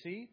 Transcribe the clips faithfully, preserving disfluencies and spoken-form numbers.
seat.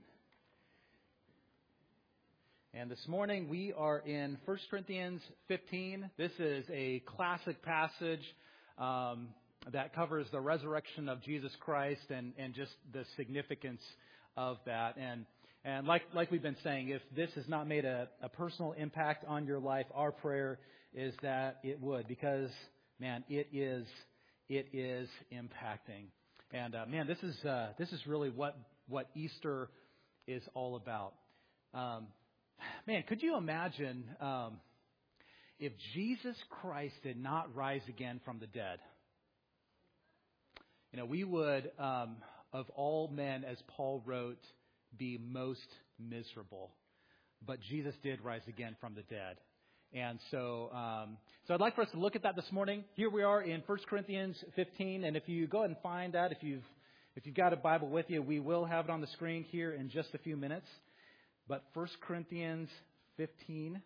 And this morning we are in First Corinthians fifteen. This is a classic passage um, that covers the resurrection of Jesus Christ and, and just the significance of that. And and like like we've been saying, if this has not made a, a personal impact on your life, our prayer is that it would, because man, it is it is impacting. And uh, man, this is uh, this is really what what Easter is all about. Um, man, could you imagine um, if Jesus Christ did not rise again from the dead? You know, we would, um, of all men, as Paul wrote, be most miserable. But Jesus did rise again from the dead. And so um, so I'd like for us to look at that this morning. Here we are in First Corinthians fifteen. And if you go ahead and find that, if you've if you've got a Bible with you, we will have it on the screen here in just a few minutes. But First Corinthians fifteen.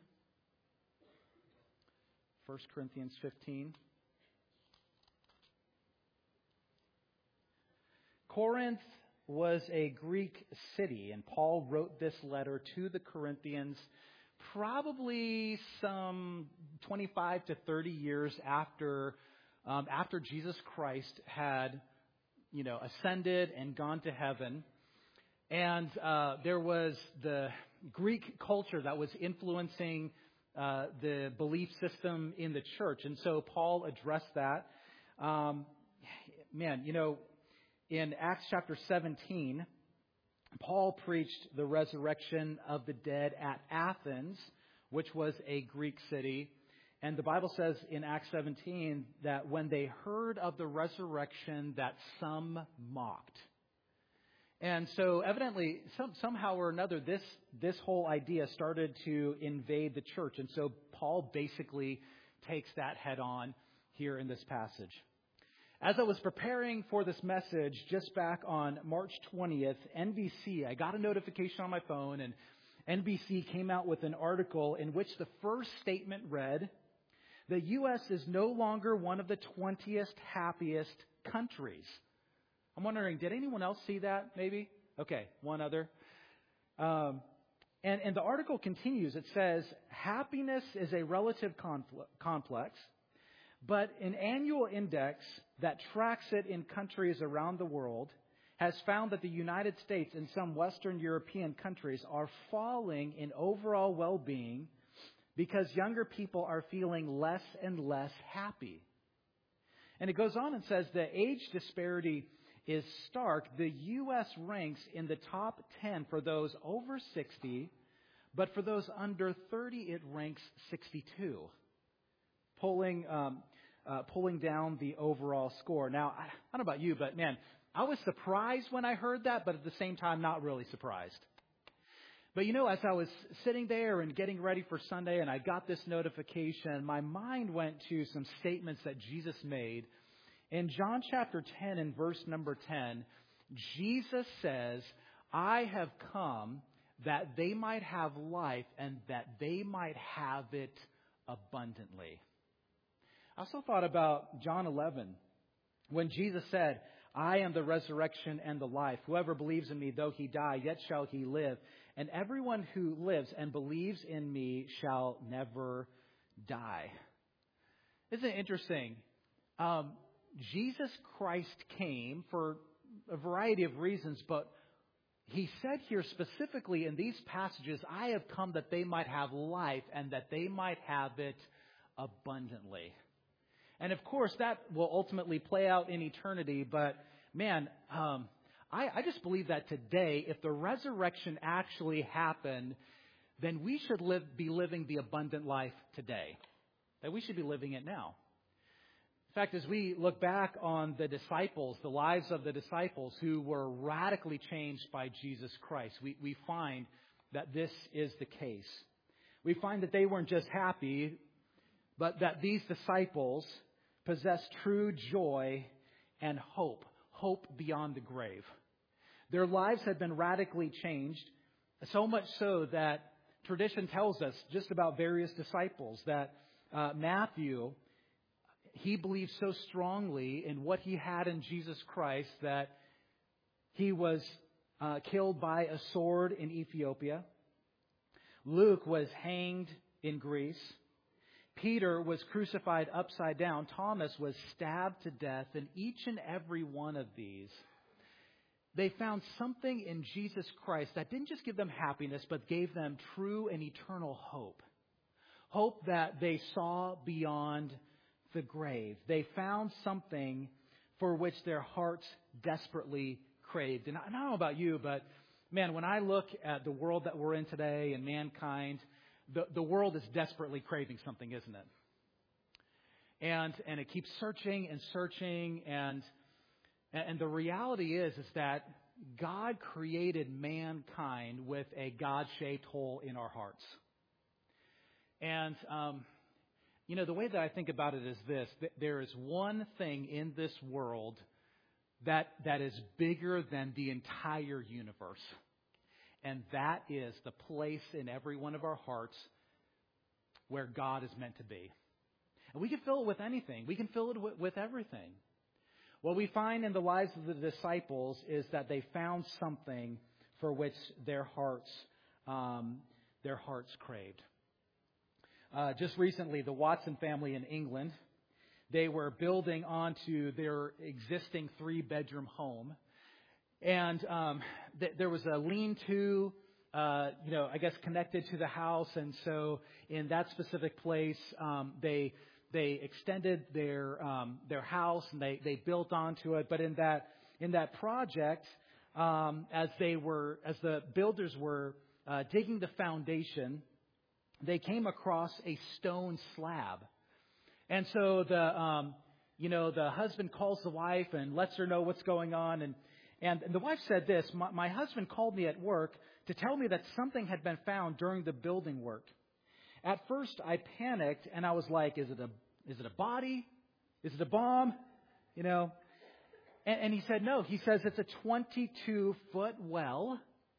First Corinthians fifteen. Corinth was a Greek city, and Paul wrote this letter to the Corinthians probably some twenty-five to thirty years after um, after Jesus Christ had, you know, ascended and gone to heaven. And uh, there was the Greek culture that was influencing uh, the belief system in the church. And so Paul addressed that. Um, man, you know, in Acts chapter seventeen, Paul preached the resurrection of the dead at Athens, which was a Greek city. And the Bible says in Acts seventeen that when they heard of the resurrection, that some mocked. And so evidently, some, somehow or another, this, this whole idea started to invade the church. And so Paul basically takes that head on here in this passage. As I was preparing for this message just back on March twentieth, N B C, I got a notification on my phone, and N B C came out with an article in which the first statement read, "The U S is no longer one of the twentieth happiest countries." I'm wondering, did anyone else see that maybe? Okay, one other. Um, and, and the article continues. It says, "Happiness is a relative confl- complex, but an annual index that tracks it in countries around the world has found that the United States and some Western European countries are falling in overall well-being because younger people are feeling less and less happy." And it goes on and says the age disparity is stark. The U S ranks in the top ten for those over sixty, but for those under thirty, it ranks sixty-two, pulling um, uh, pulling down the overall score. Now, I, I don't know about you, but man, I was surprised when I heard that, but at the same time, not really surprised. But you know, as I was sitting there and getting ready for Sunday and I got this notification, my mind went to some statements that Jesus made. In John chapter ten and verse number ten, Jesus says, "I have come that they might have life and that they might have it abundantly." I also thought about John eleven, when Jesus said, "I am the resurrection and the life. Whoever believes in me, though he die, yet shall he live. And everyone who lives and believes in me shall never die." Isn't it interesting? Um, Jesus Christ came for a variety of reasons, but he said here specifically in these passages, "I have come that they might have life and that they might have it abundantly." And of course, that will ultimately play out in eternity. But man, um, I, I just believe that today, if the resurrection actually happened, then we should live, be living the abundant life today. That we should be living it now. In fact, as we look back on the disciples, the lives of the disciples who were radically changed by Jesus Christ, we, we find that this is the case. We find that they weren't just happy, but that these disciples possessed true joy and hope, hope beyond the grave. Their lives had been radically changed, so much so that tradition tells us just about various disciples that uh, Matthew, he believed so strongly in what he had in Jesus Christ that he was uh, killed by a sword in Ethiopia. Luke was hanged in Greece. Peter was crucified upside down. Thomas was stabbed to death. And each and every one of these, they found something in Jesus Christ that didn't just give them happiness, but gave them true and eternal hope. Hope that they saw beyond the grave. They found something for which their hearts desperately craved. And I don't know about you, but man, when I look at the world that we're in today and mankind, the, the world is desperately craving something, isn't it? And and it keeps searching and searching, and and the reality is is that God created mankind with a God-shaped hole in our hearts. And um, you know, the way that I think about it is this: that there is one thing in this world that that is bigger than the entire universe. And that is the place in every one of our hearts where God is meant to be. And we can fill it with anything. We can fill it with, with everything. What we find in the lives of the disciples is that they found something for which their hearts, um, their hearts craved. Uh, just recently, the Watson family in England, they were building onto their existing three-bedroom home. And um, th- there was a lean-to, uh, you know, I guess connected to the house. And so in that specific place, um, they they extended their um, their house and they, they built onto it. But in that in that project, um, as they were as the builders were uh, digging the foundation, they came across a stone slab. And so the um, you know the husband calls the wife and lets her know what's going on. And And the wife said this: my, my husband called me at work to tell me that something had been found during the building work. At first, I panicked and I was like, "Is it a is it a body? Is it a bomb?" You know. And, and he said, "No." He says it's a twenty-two foot well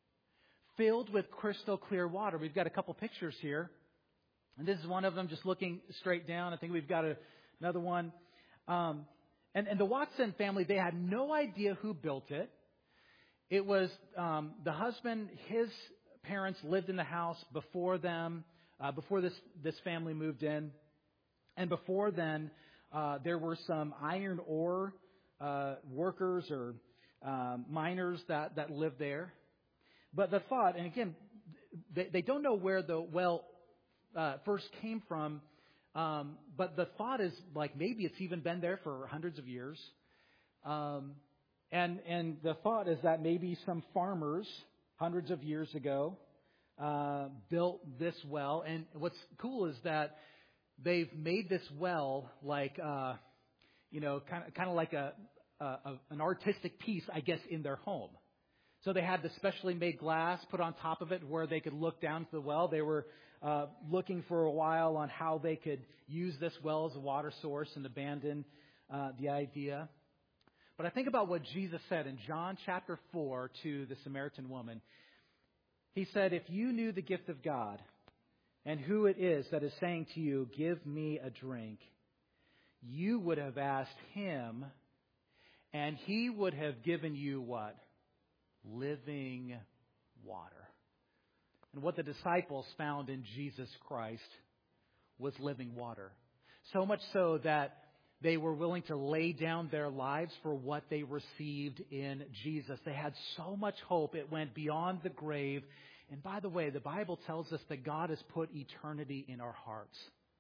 filled with crystal clear water. We've got a couple pictures here, and this is one of them, just looking straight down. I think we've got a, another one. Um, And, and the Watson family, they had no idea who built it. It was um, the husband, his parents lived in the house before them, uh, before this, this family moved in. And before then, uh, there were some iron ore uh, workers or um, miners that, that lived there. But the thought, and again, they, they don't know where the well uh, first came from. Um, but the thought is like maybe it's even been there for hundreds of years. Um, and and the thought is that maybe some farmers hundreds of years ago uh, built this well. And what's cool is that they've made this well like, uh, you know, kind of kind of like a, a, a an artistic piece, I guess, in their home. So they had the specially made glass put on top of it where they could look down to the well. They were Uh, looking for a while on how they could use this well as a water source and abandon uh, the idea. But I think about what Jesus said in John chapter four to the Samaritan woman. He said, "If you knew the gift of God and who it is that is saying to you, 'Give me a drink,' you would have asked him, and he would have given you what? Living water." And what the disciples found in Jesus Christ was living water. So much so that they were willing to lay down their lives for what they received in Jesus. They had so much hope, it went beyond the grave. And by the way, the Bible tells us that God has put eternity in our hearts.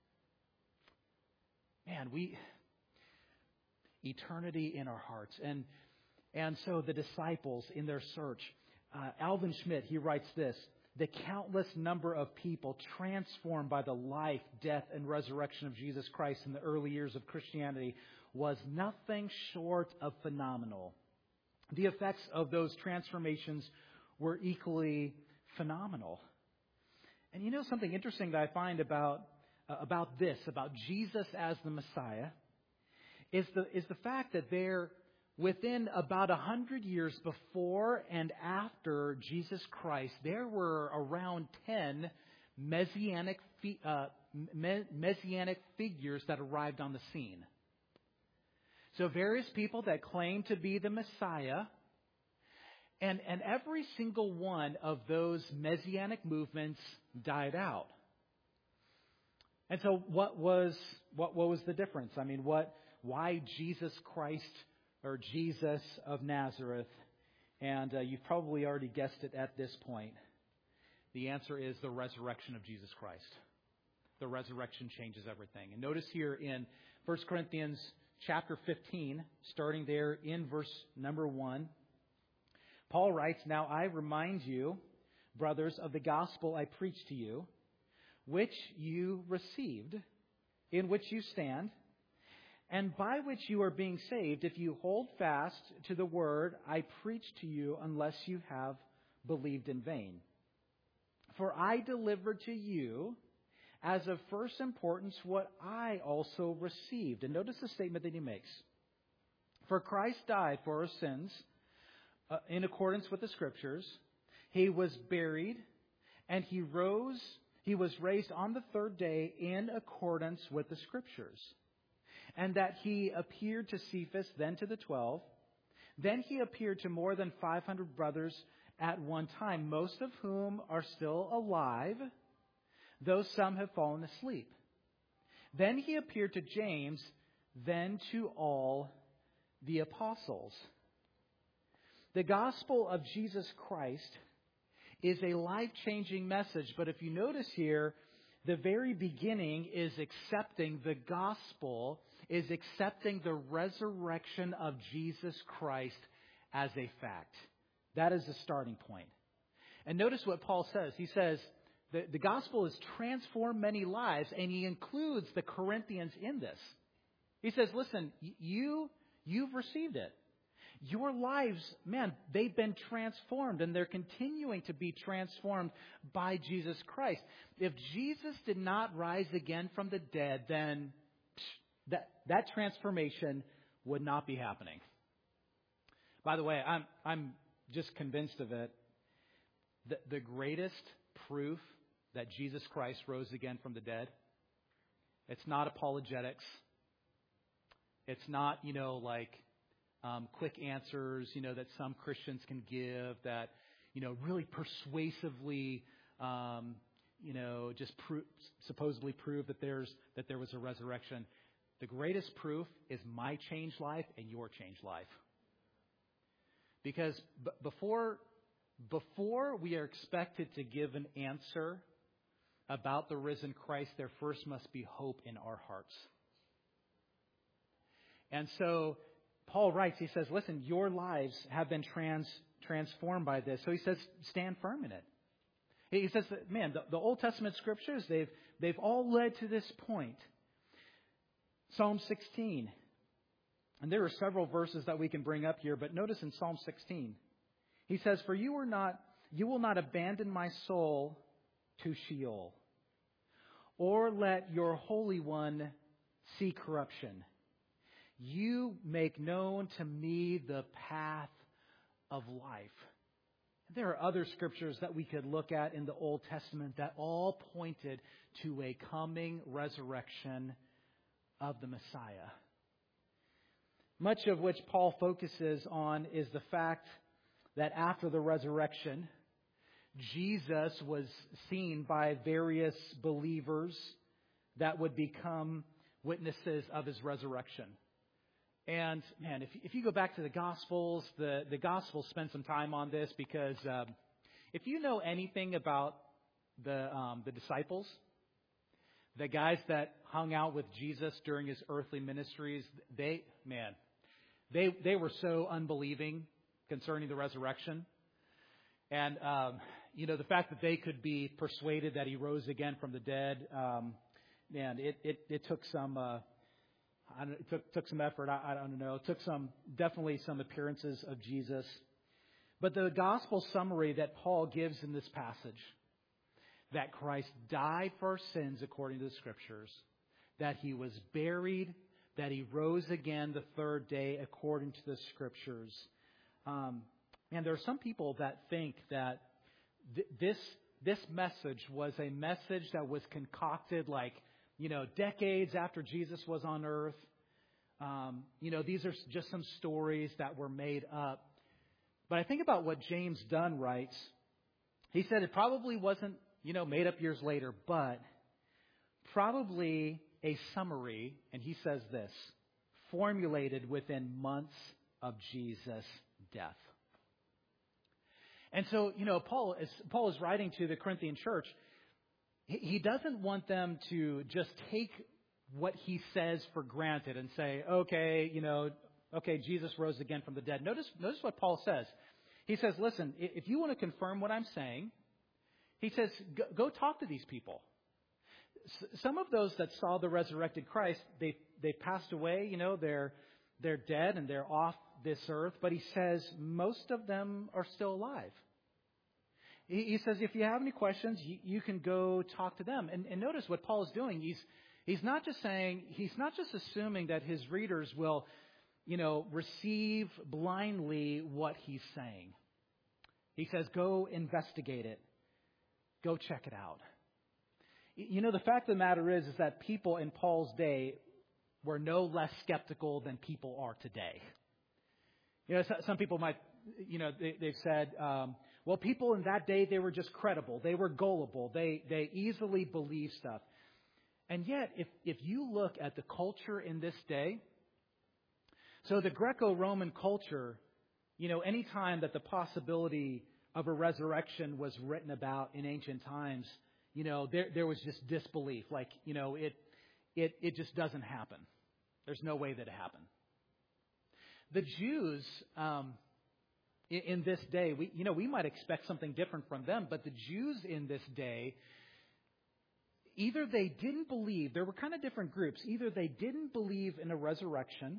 Man, we... eternity in our hearts. And, and so the disciples in their search, uh, Alvin Schmidt, he writes this: "The countless number of people transformed by the life, death, and resurrection of Jesus Christ in the early years of Christianity was nothing short of phenomenal. The effects of those transformations were equally phenomenal." And you know something interesting that I find about uh, about this, about Jesus as the Messiah, is the is the fact that there, within about a hundred years before and after Jesus Christ, there were around ten messianic uh, messianic figures that arrived on the scene. So various people that claimed to be the Messiah, And, and every single one of those messianic movements died out. And so what was what, what was the difference? I mean, what why Jesus Christ or Jesus of Nazareth? And uh, you've probably already guessed it at this point. The answer is the resurrection of Jesus Christ. The resurrection changes everything. And notice here in First Corinthians chapter fifteen, starting there in verse number one, Paul writes, "Now I remind you, brothers, of the gospel I preached to you, which you received, in which you stand, and by which you are being saved, if you hold fast to the word I preached to you, unless you have believed in vain. For I delivered to you as of first importance what I also received." And notice the statement that he makes. "For Christ died for our sins uh, in accordance with the Scriptures. He was buried, and he rose. He was raised on the third day in accordance with the Scriptures. And that he appeared to Cephas, then to the twelve. Then he appeared to more than five hundred brothers at one time, most of whom are still alive, though some have fallen asleep. Then he appeared to James, then to all the apostles." The gospel of Jesus Christ is a life-changing message. But if you notice here, the very beginning is accepting the gospel, is accepting the resurrection of Jesus Christ as a fact. That is the starting point. And notice what Paul says. He says, the, the gospel has transformed many lives, and he includes the Corinthians in this. He says, listen, you, you've received it. Your lives, man, they've been transformed, and they're continuing to be transformed by Jesus Christ. If Jesus did not rise again from the dead, then psh, that, that transformation would not be happening. By the way, I'm, I'm just convinced of it. The, the greatest proof that Jesus Christ rose again from the dead, it's not apologetics. It's not, you know, like um, quick answers, you know, that some Christians can give that, you know, really persuasively, um, you know, just pro- supposedly prove that there's that there was a resurrection. The greatest proof is my changed life and your changed life. Because b- before before we are expected to give an answer about the risen Christ, there first must be hope in our hearts. And so Paul writes, he says, listen, your lives have been trans, transformed by this. So he says, stand firm in it. He says, that, man, the, the Old Testament scriptures, they've, they've all led to this point. Psalm sixteen. And there are several verses that we can bring up here, but notice in Psalm sixteen, he says, for you are not, you will not abandon my soul to Sheol, or let your Holy One see corruption. You make known to me the path of life. There are other scriptures that we could look at in the Old Testament that all pointed to a coming resurrection of the Messiah. Much of which Paul focuses on is the fact that after the resurrection, Jesus was seen by various believers that would become witnesses of his resurrection. And, man, if, if you go back to the Gospels, the, the Gospels spend some time on this because um, if you know anything about the um, the disciples, the guys that hung out with Jesus during his earthly ministries, they, man, they they were so unbelieving concerning the resurrection. And, um, you know, the fact that they could be persuaded that he rose again from the dead, um, man, it, it, it took some... Uh, I don't, it took, took some effort. I, I don't know. It took some, definitely some appearances of Jesus. But the gospel summary that Paul gives in this passage, that Christ died for our sins according to the Scriptures, that he was buried, that he rose again the third day according to the Scriptures. Um, and there are some people that think that th- this this message was a message that was concocted like, you know, decades after Jesus was on earth. Um, you know, these are just some stories that were made up. But I think about what James Dunn writes. He said it probably wasn't, you know, made up years later, but probably a summary, and he says this, formulated within months of Jesus' death. And so, you know, Paul is, Paul is writing to the Corinthian church. He, he doesn't want them to just take what he says for granted and say, okay, you know, okay, Jesus rose again from the dead. Notice, notice what Paul says. He says, listen, if you want to confirm what I'm saying, he says, go, go talk to these people. S- some of those that saw the resurrected Christ, they they passed away, you know, they're they're dead and they're off this earth. But he says most of them are still alive. He, he says, if you have any questions, you, you can go talk to them. And, and notice what Paul is doing. He's he's not just saying, he's not just assuming that his readers will, you know, receive blindly what he's saying. He says, go investigate it. Go check it out. You know, the fact of the matter is, is that people in Paul's day were no less skeptical than people are today. You know, some people might, you know, they, they've said, um, well, people in that day, they were just credible. They were gullible. They they easily believed stuff. And yet, if if you look at the culture in this day, so the Greco-Roman culture, you know, any time that the possibility of a resurrection was written about in ancient times, you know, there there was just disbelief. Like, you know, it it it just doesn't happen. There's no way that it happened. The Jews um, in, in this day, we you know, we might expect something different from them, but the Jews in this day, either they didn't believe. There were kind of different groups. Either they didn't believe in a resurrection,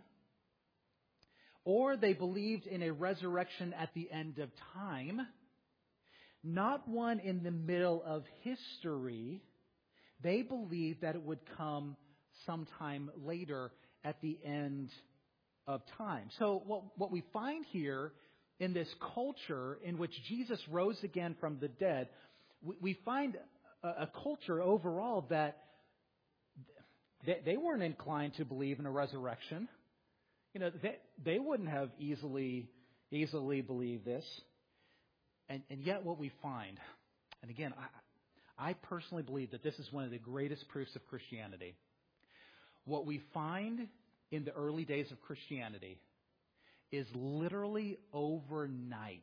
or they believed in a resurrection at the end of time. Not one in the middle of history. They believed that it would come sometime later at the end of time. So what, what we find here in this culture in which Jesus rose again from the dead, we, we find a, a culture overall that they, they weren't inclined to believe in a resurrection. You know, they, they wouldn't have easily easily believed this. And, and yet what we find, and again, I, I personally believe that this is one of the greatest proofs of Christianity. What we find in the early days of Christianity is literally overnight.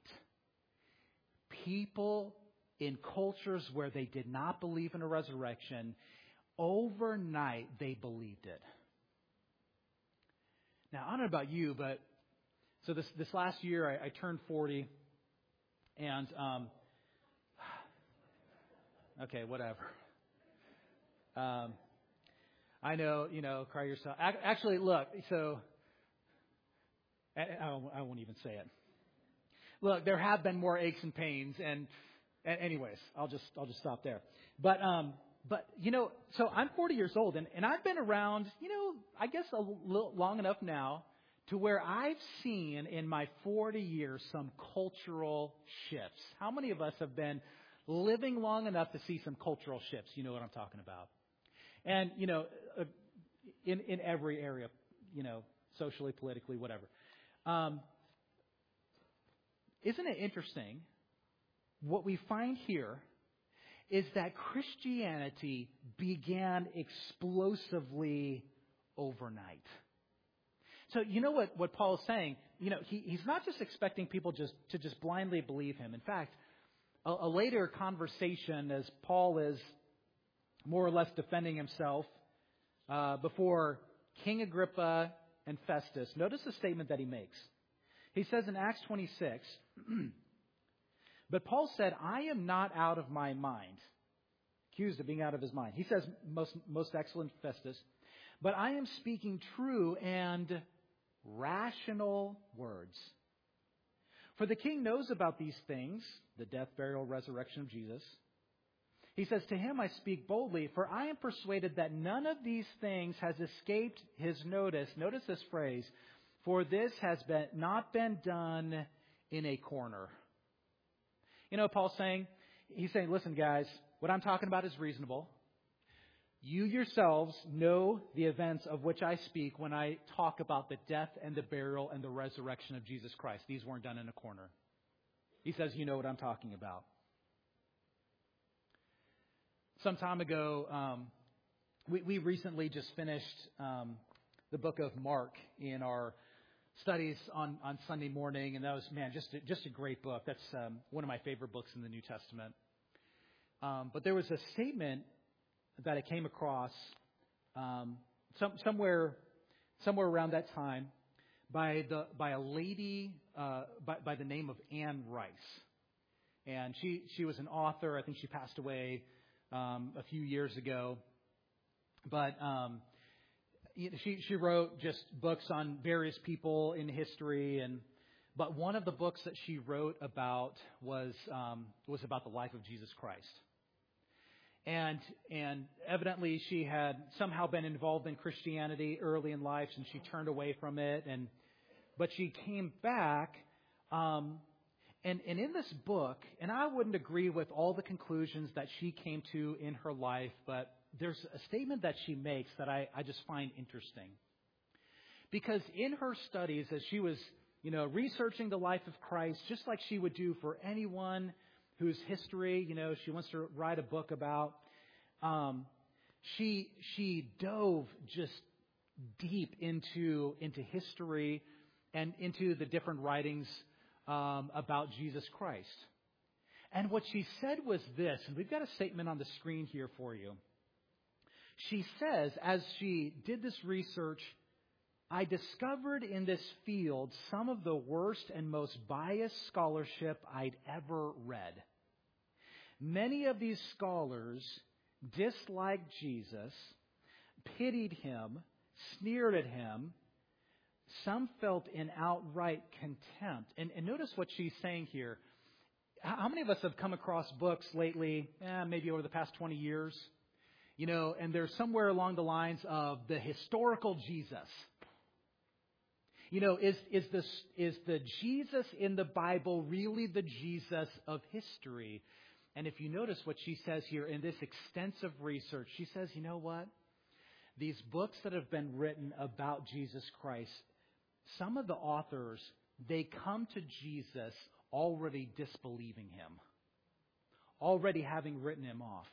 People in cultures where they did not believe in a resurrection, overnight they believed it. Now, I don't know about you, but so this this last year I, I turned forty, and um, okay, whatever. Um, I know, you know, cry yourself. Actually, look, so I, I won't even say it. Look, there have been more aches and pains, and, and anyways, I'll just I'll just stop there. But um, but you know, so I'm forty years old, and, and I've been around, you know, I guess a little long enough now to where I've seen in my forty years some cultural shifts. How many of us have been living long enough to see some cultural shifts? You know what I'm talking about. And, you know, in, in every area, you know, socially, politically, whatever. Um, isn't it interesting? What we find here is that Christianity began explosively overnight. So you know what, what Paul is saying? You know, he, he's not just expecting people just to just blindly believe him. In fact, a, a later conversation as Paul is more or less defending himself uh, before King Agrippa and Festus. Notice the statement that he makes. He says in Acts twenty-six, but Paul said, I am not out of my mind. Accused of being out of his mind. He says, most, most excellent Festus, but I am speaking true and rational words. For the king knows about these things, the death, burial, resurrection of Jesus. He says, to him I speak boldly, for I am persuaded that none of these things has escaped his notice. Notice this phrase, for this has been not been done in a corner. You know what Paul's saying? He's saying, listen, guys, what I'm talking about is reasonable. You yourselves know the events of which I speak when I talk about the death and the burial and the resurrection of Jesus Christ. These weren't done in a corner. He says, you know what I'm talking about. Some time ago, um, we, we recently just finished um, the book of Mark in our studies on, on Sunday morning, and that was, man, just a, just a great book. That's um, one of my favorite books in the New Testament. Um, but there was a statement that I came across um, some, somewhere somewhere around that time by the by a lady uh, by, by the name of Anne Rice, and she she was an author. I think she passed away um, a few years ago, but um, she she wrote just books on various people in history, and but one of the books that she wrote about was um, was about the life of Jesus Christ. And and evidently she had somehow been involved in Christianity early in life, and she turned away from it. And but she came back, um, and and in this book, and I wouldn't agree with all the conclusions that she came to in her life, but there's a statement that she makes that I, I just find interesting. Because in her studies, as she was, you know, researching the life of Christ, just like she would do for anyone whose history, you know, she wants to write a book about. Um, she she dove just deep into into history and into the different writings um, about Jesus Christ. And what she said was this, and we've got a statement on the screen here for you. She says, as she did this research, I discovered in this field some of the worst and most biased scholarship I'd ever read. Many of these scholars disliked Jesus, pitied him, sneered at him. Some felt in outright contempt. And, and notice what she's saying here. How many of us have come across books lately, eh, maybe over the past twenty years, you know, and they're somewhere along the lines of the historical Jesus? You know, is is this is the Jesus in the Bible really the Jesus of history? And if you notice what she says here in this extensive research, she says, you know what? These books that have been written about Jesus Christ, some of the authors, they come to Jesus already disbelieving him, already having written him off.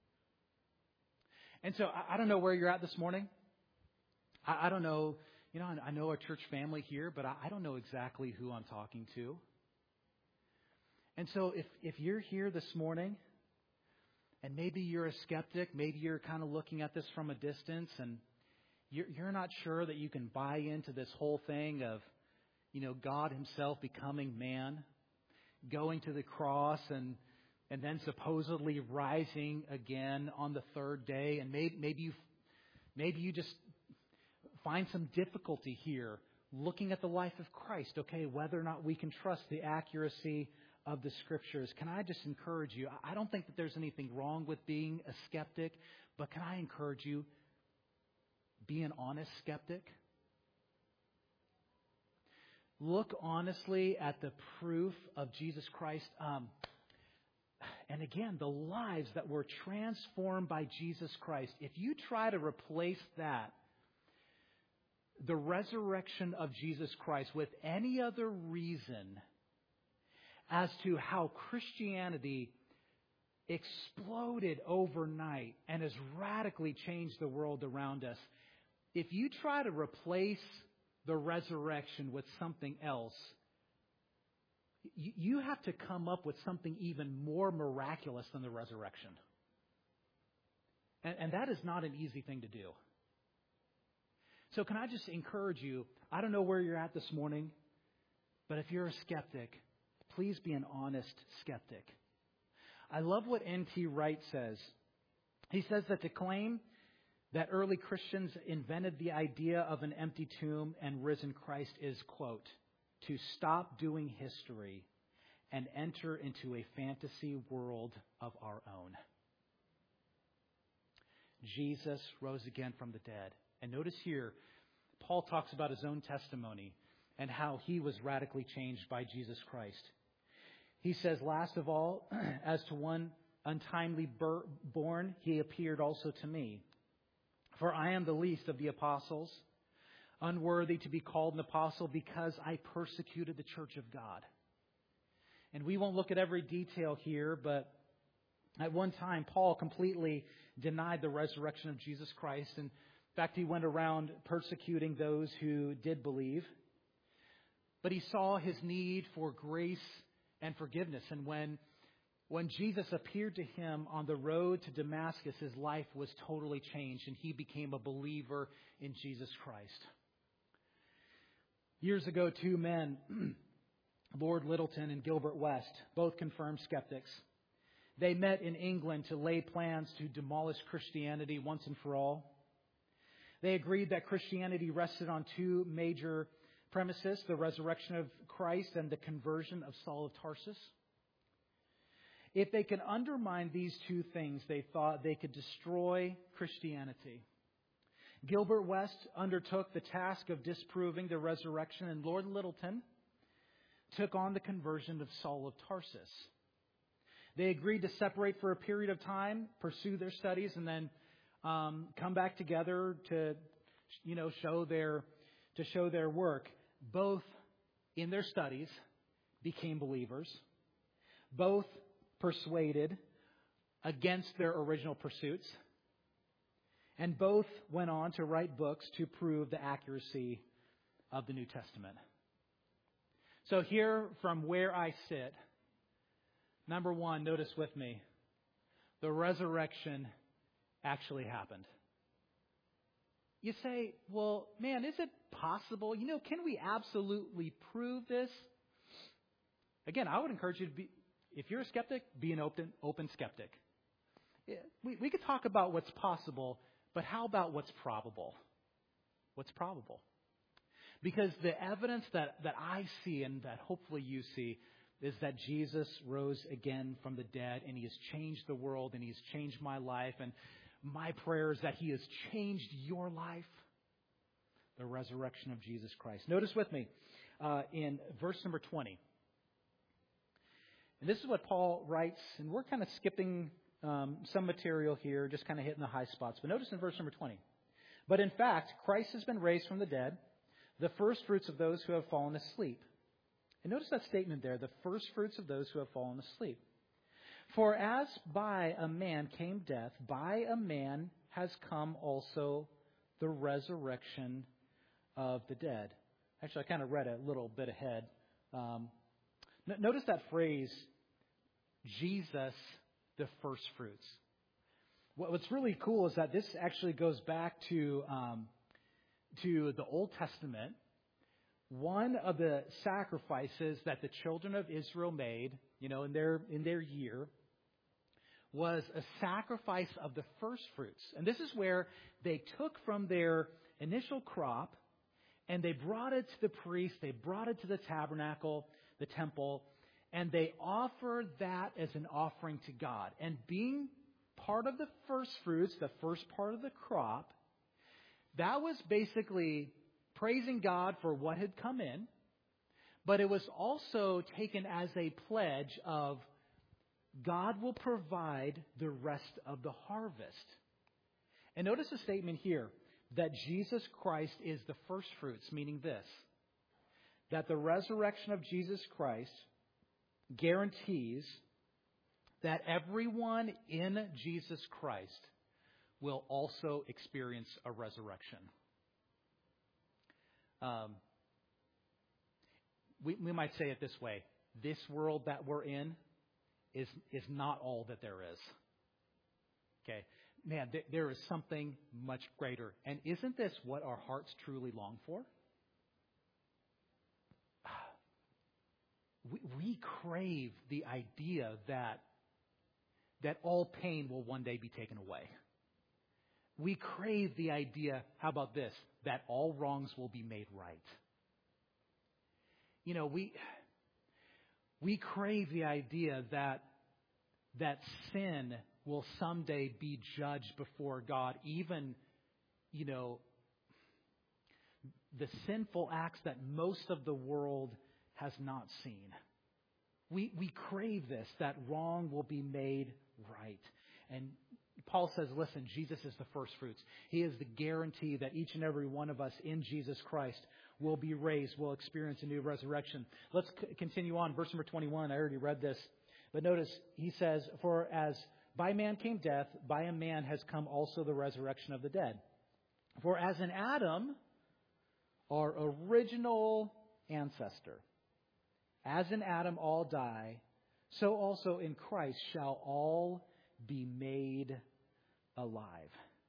And so I, I don't know where you're at this morning. I, I don't know, you know, I know a church family here, but I, I don't know exactly who I'm talking to. And so if, if you're here this morning, and maybe you're a skeptic, maybe you're kind of looking at this from a distance, and you're, you're not sure that you can buy into this whole thing of, you know, God himself becoming man, going to the cross, and and then supposedly rising again on the third day, and maybe maybe you maybe you just find some difficulty here looking at the life of Christ. Okay, whether or not we can trust the accuracy of the Scriptures. Can I just encourage you? I don't think that there's anything wrong with being a skeptic, but can I encourage you, be an honest skeptic? Look honestly at the proof of Jesus Christ. Um, and again, the lives that were transformed by Jesus Christ. If you try to replace that, the resurrection of Jesus Christ, with any other reason as to how Christianity exploded overnight and has radically changed the world around us, if you try to replace the resurrection with something else, you, you have to come up with something even more miraculous than the resurrection. And, and that is not an easy thing to do. So can I just encourage you, I don't know where you're at this morning, but if you're a skeptic, please be an honest skeptic. I love what N T Wright says. He says that to claim that early Christians invented the idea of an empty tomb and risen Christ is, quote, to stop doing history and enter into a fantasy world of our own. Jesus rose again from the dead. And notice here, Paul talks about his own testimony and how he was radically changed by Jesus Christ. He says, last of all, as to one untimely born, he appeared also to me. For I am the least of the apostles, unworthy to be called an apostle because I persecuted the church of God. And we won't look at every detail here, but at one time, Paul completely denied the resurrection of Jesus Christ. And in fact, he went around persecuting those who did believe. But he saw his need for grace and forgiveness. And when, when Jesus appeared to him on the road to Damascus, his life was totally changed, and he became a believer in Jesus Christ. Years ago, two men, Lord Lyttelton and Gilbert West, both confirmed skeptics. They met in England to lay plans to demolish Christianity once and for all. They agreed that Christianity rested on two major premises, the resurrection of Christ and the conversion of Saul of Tarsus. If they could undermine these two things, they thought they could destroy Christianity. Gilbert West undertook the task of disproving the resurrection, and Lord Lyttelton took on the conversion of Saul of Tarsus. They agreed to separate for a period of time, pursue their studies, and then um, come back together to, you know, show their to show their work. Both in their studies became believers. Both persuaded against their original pursuits. And both went on to write books to prove the accuracy of the New Testament. So here, from where I sit, number one, notice with me, the resurrection actually happened. You say, well, man, is it possible? You know, can we absolutely prove this? Again, I would encourage you to be, if you're a skeptic, be an open, open skeptic. We, we could talk about what's possible, but how about what's probable? What's probable? Because the evidence that, that I see and that hopefully you see is that Jesus rose again from the dead, and He has changed the world, and He's changed my life. And my prayer is that He has changed your life. The resurrection of Jesus Christ. Notice with me uh, in verse number twenty. And this is what Paul writes, and we're kind of skipping um, some material here, just kind of hitting the high spots. But notice in verse number twenty. But in fact, Christ has been raised from the dead, the first fruits of those who have fallen asleep. And notice that statement there, the first fruits of those who have fallen asleep. For as by a man came death, by a man has come also the resurrection of the dead. Actually, I kind of read a little bit ahead. Um, n- notice that phrase, Jesus, the first fruits. What, what's really cool is that this actually goes back to um, to the Old Testament. One of the sacrifices that the children of Israel made, you know, in their in their year, was a sacrifice of the first fruits. And this is where they took from their initial crop and they brought it to the priest, they brought it to the tabernacle, the temple, and they offered that as an offering to God. And being part of the first fruits, the first part of the crop, that was basically praising God for what had come in, but it was also taken as a pledge of God will provide the rest of the harvest. And notice the statement here that Jesus Christ is the first fruits, meaning this, that the resurrection of Jesus Christ guarantees that everyone in Jesus Christ will also experience a resurrection. Um, we, we might say it this way. This world that we're in is, is not all that there is. Okay. Man, th- there is something much greater. And isn't this what our hearts truly long for? We, we crave the idea that, that all pain will one day be taken away. We crave the idea, how about this, that all wrongs will be made right. You know, we we crave the idea that that sin will someday be judged before God, even, you know, the sinful acts that most of the world has not seen. We we crave this, that wrong will be made right. And Paul says, listen, Jesus is the first fruits. He is the guarantee that each and every one of us in Jesus Christ will be raised, will experience a new resurrection. Let's c- continue on. Verse number twenty-one, I already read this. But notice, he says, for as by man came death, by a man has come also the resurrection of the dead. For as in Adam, our original ancestor, as in Adam all die, so also in Christ shall all be made alive.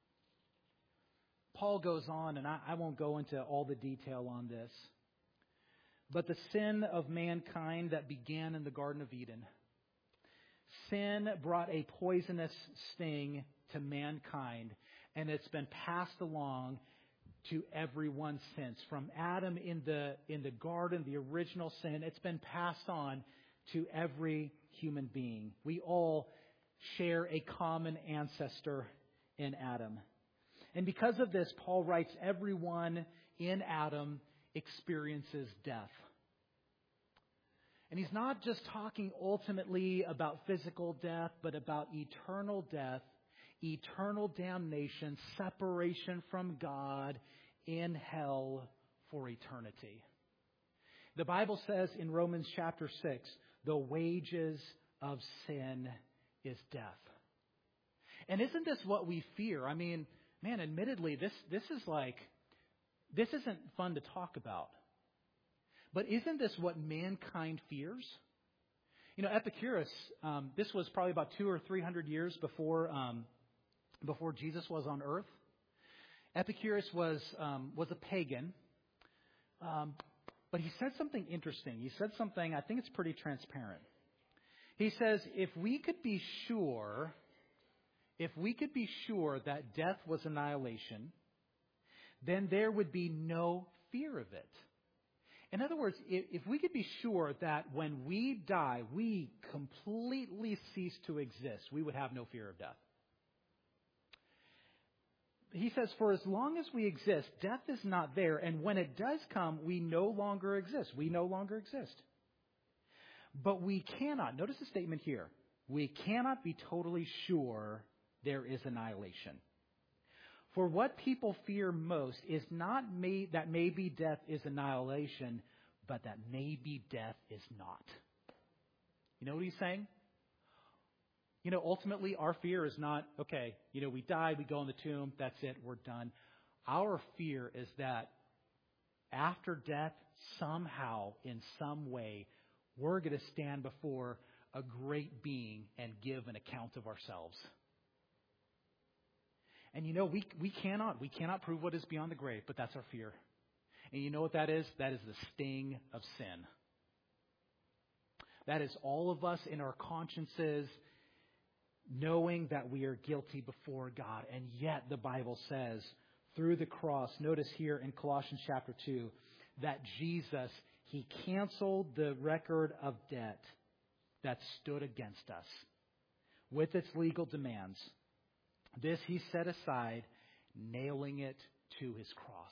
Paul goes on, and I, I won't go into all the detail on this, but the sin of mankind that began in the Garden of Eden, sin brought a poisonous sting to mankind, and it's been passed along to everyone since. From Adam in the in the garden, the original sin, it's been passed on to every human being. We all share a common ancestor in Adam. And because of this, Paul writes, everyone in Adam experiences death. And he's not just talking ultimately about physical death, but about eternal death, eternal damnation, separation from God in hell for eternity. The Bible says in Romans chapter six, the wages of sin is death. And isn't this what we fear? I mean, man, admittedly, this, this is like, this isn't fun to talk about. But isn't this what mankind fears? You know, Epicurus, um, this was probably about two or three hundred years before um, before Jesus was on earth. Epicurus was um, was a pagan, um, but he said something interesting. He said something, I think it's pretty transparent. He says, if we could be sure, if we could be sure that death was annihilation, then there would be no fear of it. In other words, if we could be sure that when we die, we completely cease to exist, we would have no fear of death. He says, for as long as we exist, death is not there. And when it does come, we no longer exist. We no longer exist. But we cannot, notice the statement here, we cannot be totally sure there is annihilation. For what people fear most is not may, that maybe death is annihilation, but that maybe death is not. You know what he's saying? You know, ultimately, our fear is not, okay, you know, we die, we go in the tomb, that's it, we're done. Our fear is that after death, somehow, in some way, we're going to stand before a great being and give an account of ourselves. And you know, we we cannot, we cannot prove what is beyond the grave, but that's our fear. And you know what that is? That is the sting of sin. That is all of us in our consciences knowing that we are guilty before God. And yet the Bible says through the cross, notice here in Colossians chapter two, that Jesus, He canceled the record of debt that stood against us with its legal demands. This He set aside, nailing it to His cross.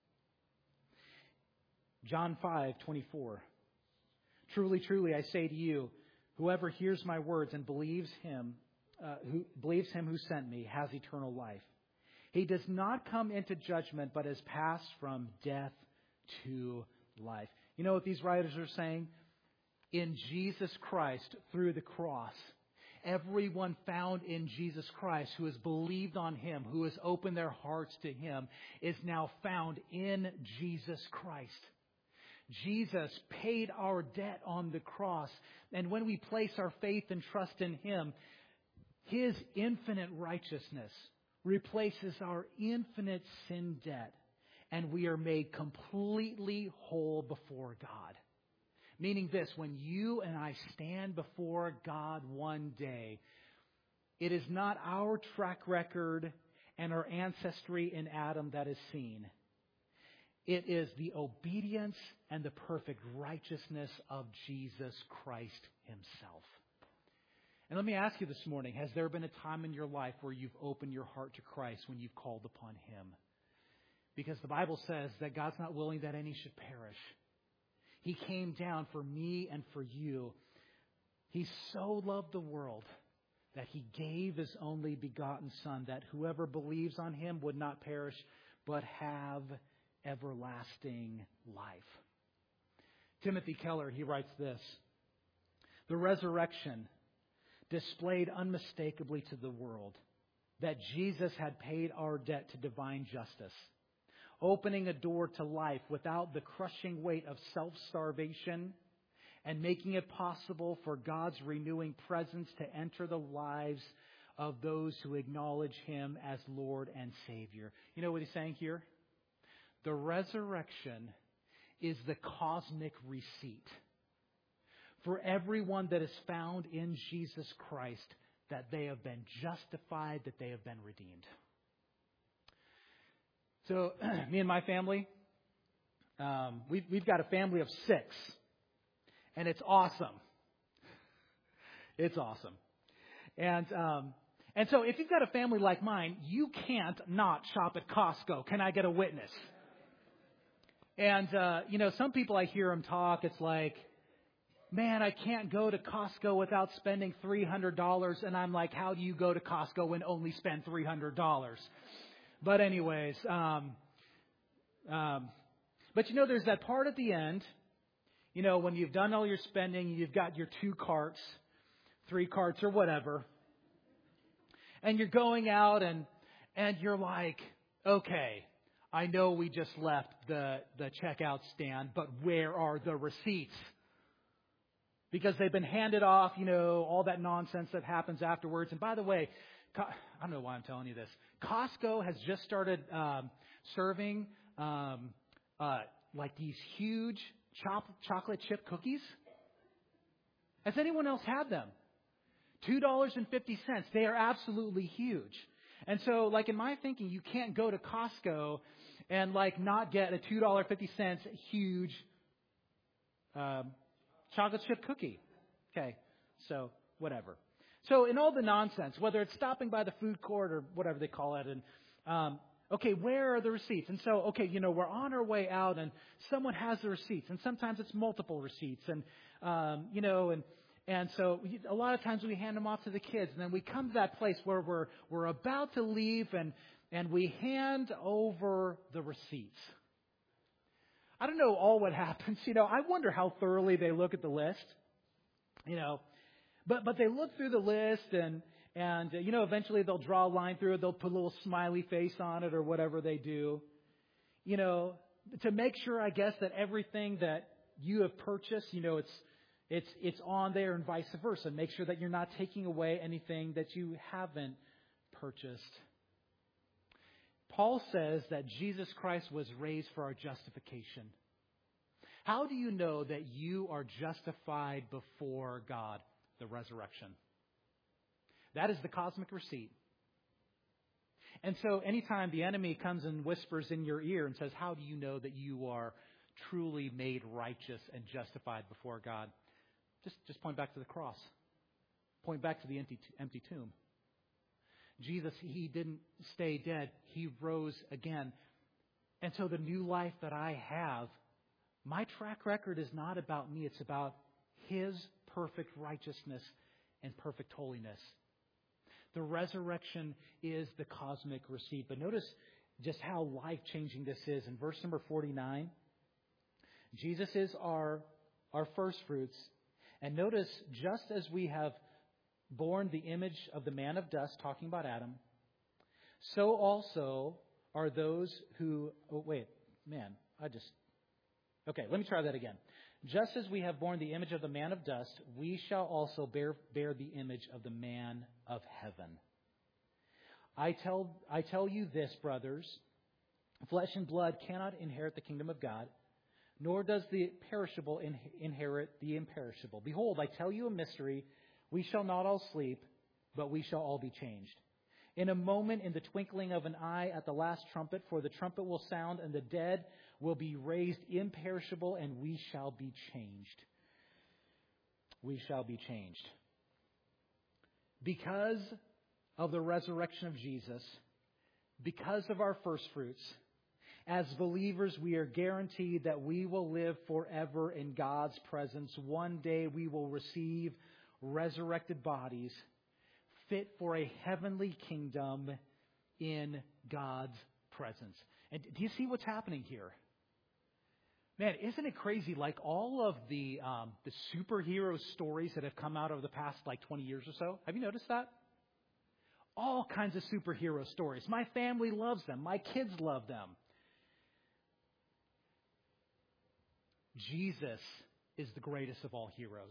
John five twenty-four. Truly, truly, I say to you, whoever hears my words and believes Him, uh, who believes Him who sent me, has eternal life. He does not come into judgment, but has passed from death to life. You know what these writers are saying? In Jesus Christ, through the cross, everyone found in Jesus Christ who has believed on Him, who has opened their hearts to Him, is now found in Jesus Christ. Jesus paid our debt on the cross. And when we place our faith and trust in Him, His infinite righteousness replaces our infinite sin debt. And we are made completely whole before God. Meaning this, when you and I stand before God one day, it is not our track record and our ancestry in Adam that is seen. It is the obedience and the perfect righteousness of Jesus Christ Himself. And let me ask you this morning, has there been a time in your life where you've opened your heart to Christ when you've called upon Him? Because the Bible says that God's not willing that any should perish. He came down for me and for you. He so loved the world that He gave His only begotten Son, that whoever believes on Him would not perish, but have everlasting life. Timothy Keller, he writes this: the resurrection displayed unmistakably to the world that Jesus had paid our debt to divine justice, opening a door to life without the crushing weight of self-starvation and making it possible for God's renewing presence to enter the lives of those who acknowledge Him as Lord and Savior. You know what he's saying here? The resurrection is the cosmic receipt for everyone that is found in Jesus Christ, that they have been justified, that they have been redeemed. So, me and my family, um, we've, we've got a family of six, and it's awesome. It's awesome. And um, and so, if you've got a family like mine, you can't not shop at Costco. Can I get a witness? And, uh, you know, some people, I hear them talk, it's like, man, I can't go to Costco without spending three hundred dollars. And I'm like, how do you go to Costco and only spend three hundred dollars? But anyways, um, um, but you know, there's that part at the end, you know, when you've done all your spending, you've got your two carts, three carts or whatever, and you're going out and, and you're like, okay, I know we just left the, the checkout stand, but where are the receipts? Because they've been handed off, you know, all that nonsense that happens afterwards. And by the way, I don't know why I'm telling you this. Costco has just started um, serving um, uh, like these huge chop- chocolate chip cookies. Has anyone else had them? two dollars and fifty cents. They are absolutely huge. And so, like in my thinking, you can't go to Costco and like not get a two dollars and fifty cents huge um, chocolate chip cookie. Okay, so whatever. So in all the nonsense, whether it's stopping by the food court or whatever they call it, and um, okay, where are the receipts? And so, okay, you know, we're on our way out, and someone has the receipts, and sometimes it's multiple receipts, and um, you know, and and so a lot of times we hand them off to the kids, and then we come to that place where we're we're about to leave, and and we hand over the receipts. I don't know all what happens. You know, I wonder how thoroughly they look at the list. You know, but but they look through the list, and and uh, you know, eventually they'll draw a line through it. They'll put a little smiley face on it or whatever they do. You know, to make sure, I guess, that everything that you have purchased, you know, it's it's it's on there, and vice versa. Make sure that you're not taking away anything that you haven't purchased. Paul says that Jesus Christ was raised for our justification. How do you know that you are justified before God? The resurrection. That is the cosmic receipt. And so anytime the enemy comes and whispers in your ear and says, how do you know that you are truly made righteous and justified before God? Just, just point back to the cross. Point back to the empty, empty tomb. Jesus, He didn't stay dead. He rose again. And so the new life that I have, my track record is not about me. It's about His perfect righteousness and perfect holiness. The resurrection is the cosmic receipt. But notice just how life-changing this is. In verse number forty-nine, Jesus is our, our first fruits. And notice, just as we have borne the image of the man of dust, talking about Adam, so also are those who... Oh, wait, man, I just... Okay, let me try that again. Just as we have borne the image of the man of dust, we shall also bear, bear the image of the man of heaven. I tell, I tell you this, brothers, flesh and blood cannot inherit the kingdom of God, nor does the perishable in, inherit the imperishable. Behold, I tell you a mystery. We shall not all sleep, but we shall all be changed. In a moment, in the twinkling of an eye, at the last trumpet, for the trumpet will sound, and the dead will be raised imperishable, and we shall be changed. We shall be changed. Because of the resurrection of Jesus, because of our first fruits, as believers, we are guaranteed that we will live forever in God's presence. One day we will receive resurrected bodies fit for a heavenly kingdom in God's presence. And do you see what's happening here? Man, isn't it crazy? Like all of the um, the superhero stories that have come out over the past like twenty years or so. Have you noticed that? All kinds of superhero stories. My family loves them. My kids love them. Jesus is the greatest of all heroes.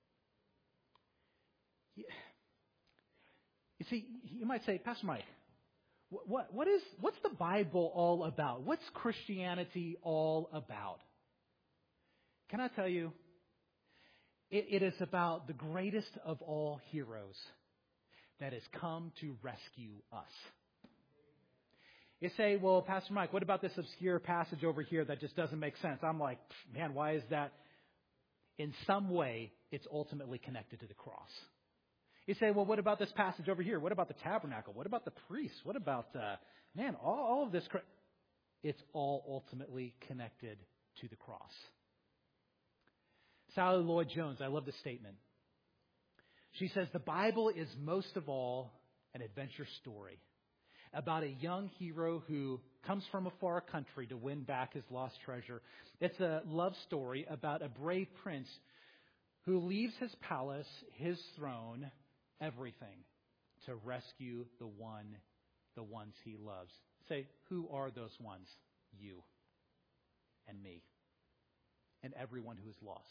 You see, you might say, Pastor Mike, what, what is, what's the Bible all about? What's Christianity all about? Can I tell you? It, it is about the greatest of all heroes that has come to rescue us. You say, well, Pastor Mike, what about this obscure passage over here that just doesn't make sense? I'm like, man, why is that? In some way, it's ultimately connected to the cross. You say, well, what about this passage over here? What about the tabernacle? What about the priests? What about, uh, man, all, all of this? It's all ultimately connected to the cross. Sally Lloyd Jones, I love this statement. She says, the Bible is most of all an adventure story about a young hero who comes from a far country to win back his lost treasure. It's a love story about a brave prince who leaves his palace, his throne, everything to rescue the one, the ones he loves. Say, who are those ones? You and me and everyone who is lost.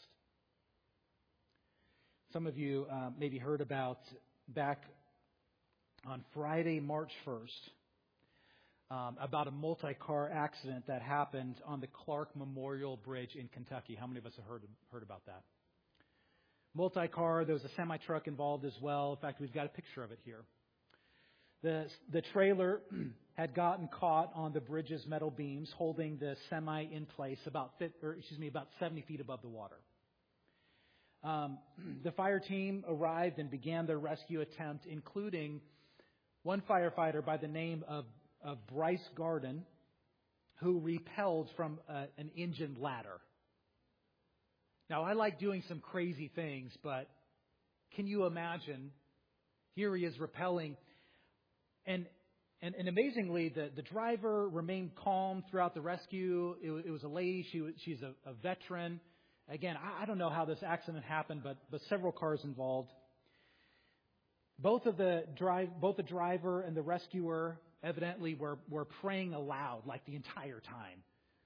Some of you um, maybe heard about back on Friday, March first, um, about a multi-car accident that happened on the Clark Memorial Bridge in Kentucky. How many of us have heard, heard about that? Multi-car, there was a semi-truck involved as well. In fact, we've got a picture of it here. The, the trailer had gotten caught on the bridge's metal beams, holding the semi in place about, or excuse me, about seventy feet above the water. Um, the fire team arrived and began their rescue attempt, including one firefighter by the name of, of Bryce Garden, who repelled from a, an engine ladder. Now, I like doing some crazy things, but can you imagine? Here he is rappelling. And, and, and amazingly, the, the driver remained calm throughout the rescue. It, it was a lady. She, she's a, a veteran. Again, I, I don't know how this accident happened, but, but several cars involved. Both of the drive, both the driver and the rescuer evidently were, were praying aloud like the entire time.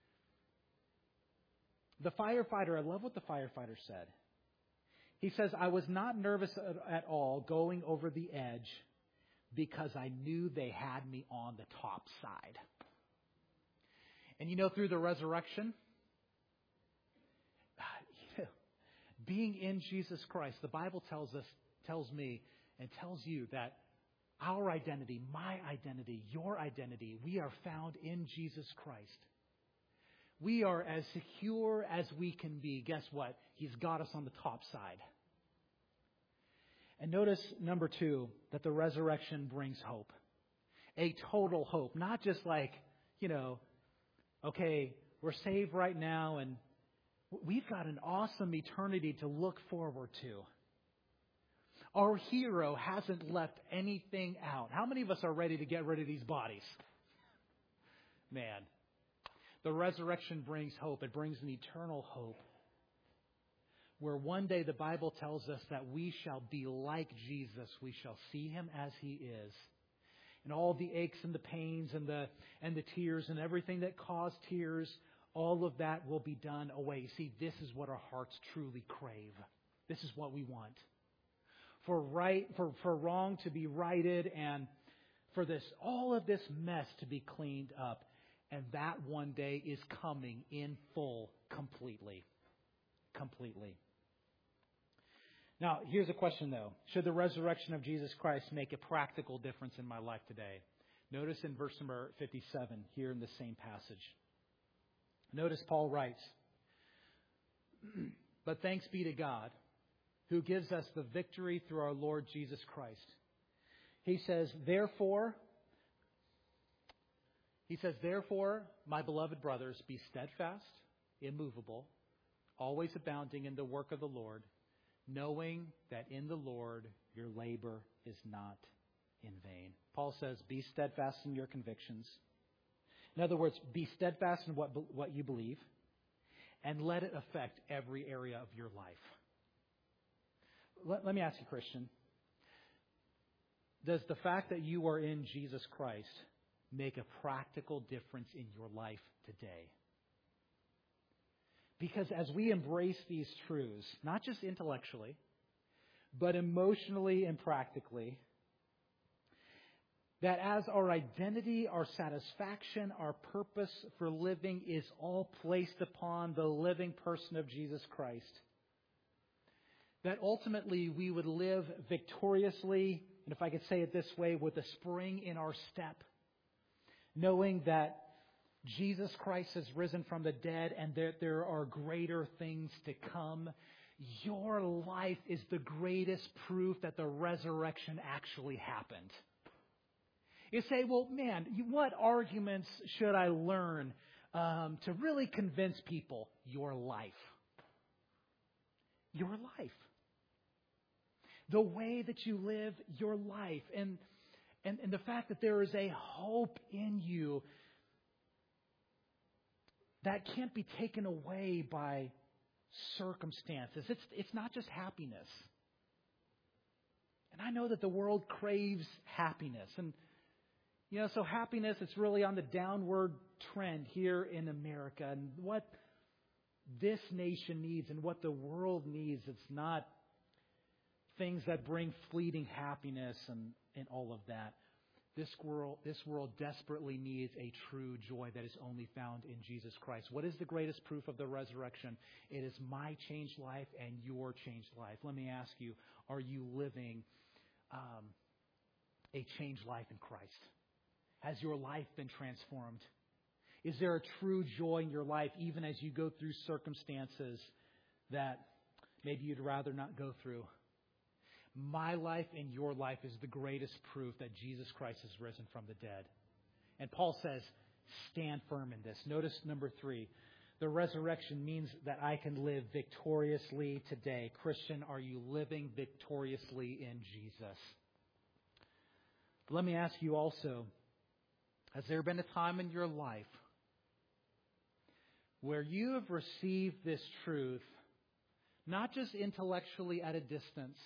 The firefighter, I love what the firefighter said. He says, I was not nervous at, at all going over the edge because I knew they had me on the top side. And you know, through the resurrection, being in Jesus Christ, the Bible tells us, tells me, and tells you that our identity, my identity, your identity, we are found in Jesus Christ. We are as secure as we can be. Guess what? He's got us on the top side. And notice, number two, that the resurrection brings hope. A total hope. Not just like, you know, okay, we're saved right now and we've got an awesome eternity to look forward to. Our hero hasn't left anything out. How many of us are ready to get rid of these bodies? Man, the resurrection brings hope. It brings an eternal hope where one day the Bible tells us that we shall be like Jesus. We shall see him as he is. And all the aches and the pains and the and the tears and everything that caused tears, all of that will be done away. See, this is what our hearts truly crave. This is what we want. For right, for, for wrong to be righted and for this, all of this mess to be cleaned up. And that one day is coming in full, completely. Completely. Now, here's a question though. Should the resurrection of Jesus Christ make a practical difference in my life today? Notice in verse number fifty-seven, here in the same passage. Notice Paul writes, but thanks be to God, who gives us the victory through our Lord Jesus Christ. He says, therefore, he says, therefore, my beloved brothers, be steadfast, immovable, always abounding in the work of the Lord, knowing that in the Lord your labor is not in vain. Paul says, be steadfast in your convictions. In other words, be steadfast in what, what you believe, and let it affect every area of your life. Let, let me ask you, Christian, does the fact that you are in Jesus Christ make a practical difference in your life today? Because as we embrace these truths, not just intellectually, but emotionally and practically, that as our identity, our satisfaction, our purpose for living is all placed upon the living person of Jesus Christ, that ultimately we would live victoriously, and if I could say it this way, with a spring in our step, knowing that Jesus Christ has risen from the dead and that there are greater things to come. Your life is the greatest proof that the resurrection actually happened. You say, well, man, what arguments should I learn um, to really convince people? Your life. Your life. The way that you live your life. And, and, and the fact that there is a hope in you that can't be taken away by circumstances. It's, it's not just happiness. And I know that the world craves happiness. And, you know, so happiness is really on the downward trend here in America. And what this nation needs and what the world needs, it's not things that bring fleeting happiness and, and all of that. This world, this world desperately needs a true joy that is only found in Jesus Christ. What is the greatest proof of the resurrection? It is my changed life and your changed life. Let me ask you, are you living um, a changed life in Christ? Has your life been transformed? Is there a true joy in your life even as you go through circumstances that maybe you'd rather not go through? My life and your life is the greatest proof that Jesus Christ has risen from the dead. And Paul says, stand firm in this. Notice number three. The resurrection means that I can live victoriously today. Christian, are you living victoriously in Jesus? Let me ask you also, has there been a time in your life where you have received this truth, not just intellectually at a distance,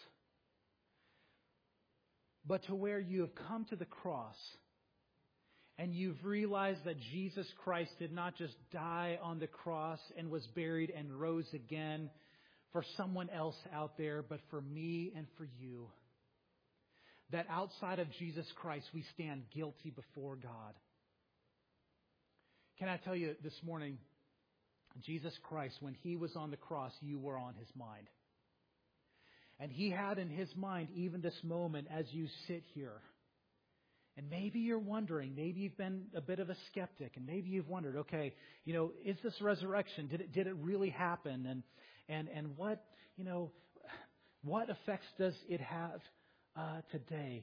but to where you have come to the cross and you've realized that Jesus Christ did not just die on the cross and was buried and rose again for someone else out there, but for me and for you. That outside of Jesus Christ, we stand guilty before God. Can I tell you this morning, Jesus Christ, when He was on the cross, you were on His mind. And He had in His mind even this moment as you sit here. And maybe you're wondering, maybe you've been a bit of a skeptic, and maybe you've wondered, okay, you know, is this resurrection? Did it, did it really happen? And, and, and what, you know, what effects does it have uh, today?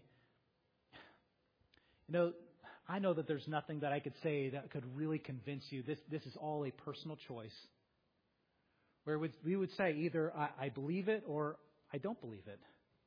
You know, I know that there's nothing that I could say that could really convince you. This, this is all a personal choice. Where we would say either I, I believe it or I don't believe it.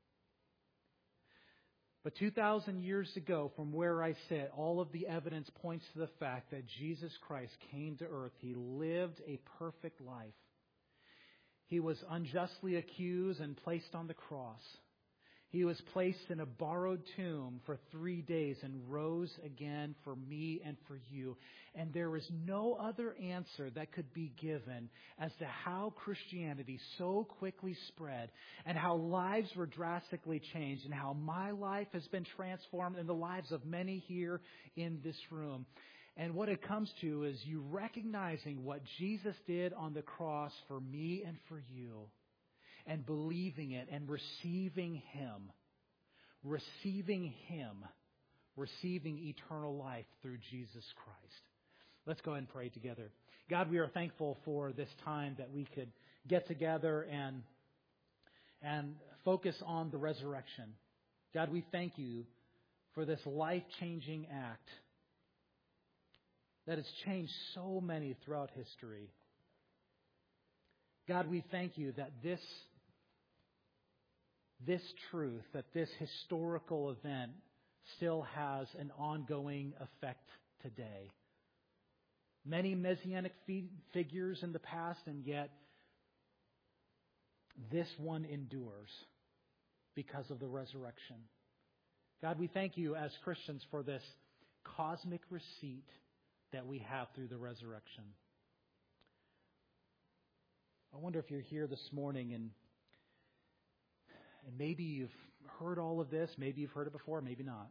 But two thousand years ago, from where I sit, all of the evidence points to the fact that Jesus Christ came to earth. He lived a perfect life. He was unjustly accused and placed on the cross. He was placed in a borrowed tomb for three days and rose again for me and for you. And there is no other answer that could be given as to how Christianity so quickly spread and how lives were drastically changed and how my life has been transformed and the lives of many here in this room. And what it comes to is you recognizing what Jesus did on the cross for me and for you, and believing it and receiving Him, receiving Him, receiving eternal life through Jesus Christ. Let's go ahead and pray together. God, we are thankful for this time that we could get together and, and focus on the resurrection. God, we thank You for this life-changing act that has changed so many throughout history. God, we thank You that this This truth, that this historical event still has an ongoing effect today. many messianic fi- figures in the past, and yet this one endures because of the resurrection. God, we thank you as Christians for this cosmic receipt that we have through the resurrection. I wonder if you're here this morning and and maybe you've heard all of this, maybe you've heard it before, maybe not.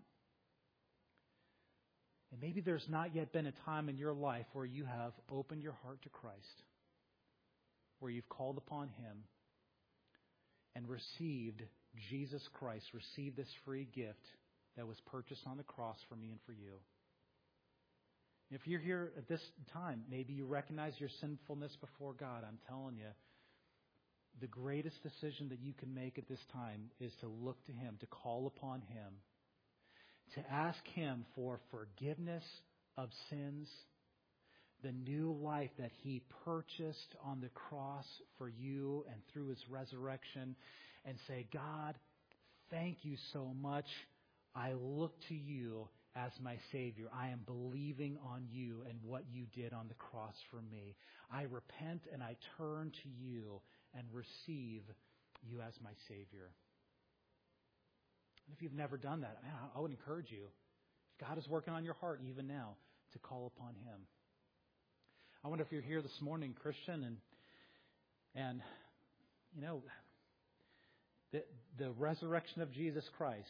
And maybe there's not yet been a time in your life where you have opened your heart to Christ, where you've called upon Him and received Jesus Christ, received this free gift that was purchased on the cross for me and for you. If you're here at this time, maybe you recognize your sinfulness before God. I'm telling you, the greatest decision that you can make at this time is to look to Him, to call upon Him, to ask Him for forgiveness of sins, the new life that He purchased on the cross for you and through His resurrection, and say, God, thank you so much. I look to you as my Savior. I am believing on you and what you did on the cross for me. I repent and I turn to you and receive you as my Savior. And if you've never done that, man, I would encourage you, if God is working on your heart even now, to call upon Him. I wonder if you're here this morning, Christian, and and you know, the the resurrection of Jesus Christ,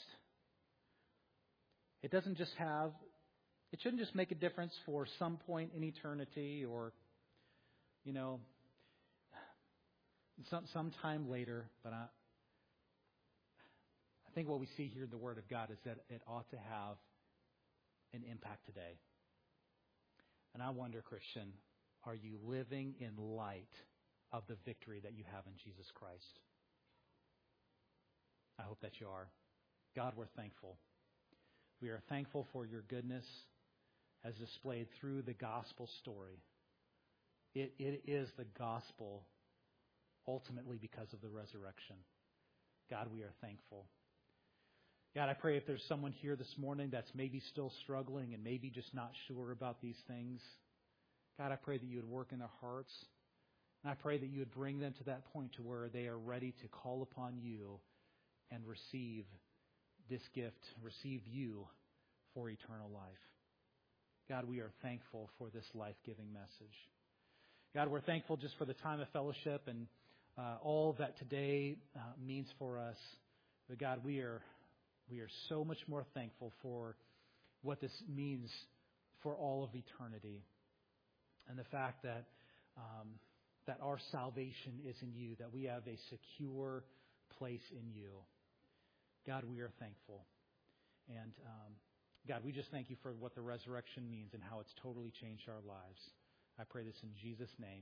it doesn't just have, it shouldn't just make a difference for some point in eternity or, you know, some sometime later, but I, I think what we see here in the Word of God is that it ought to have an impact today. And I wonder, Christian, are you living in light of the victory that you have in Jesus Christ? I hope that you are. God, we're thankful. We are thankful for your goodness as displayed through the gospel story. It, it is the gospel ultimately because of the resurrection. God, we are thankful. God, I pray if there's someone here this morning that's maybe still struggling and maybe just not sure about these things, God, I pray that you would work in their hearts. And I pray that you would bring them to that point to where they are ready to call upon you and receive this gift, receive you for eternal life. God, we are thankful for this life-giving message. God, we're thankful just for the time of fellowship and uh, all that today uh, means for us. But God, we are we are so much more thankful for what this means for all of eternity, and the fact that um, that our salvation is in you, that we have a secure place in you. God, we are thankful. And um, God, we just thank you for what the resurrection means and how it's totally changed our lives. I pray this in Jesus' name.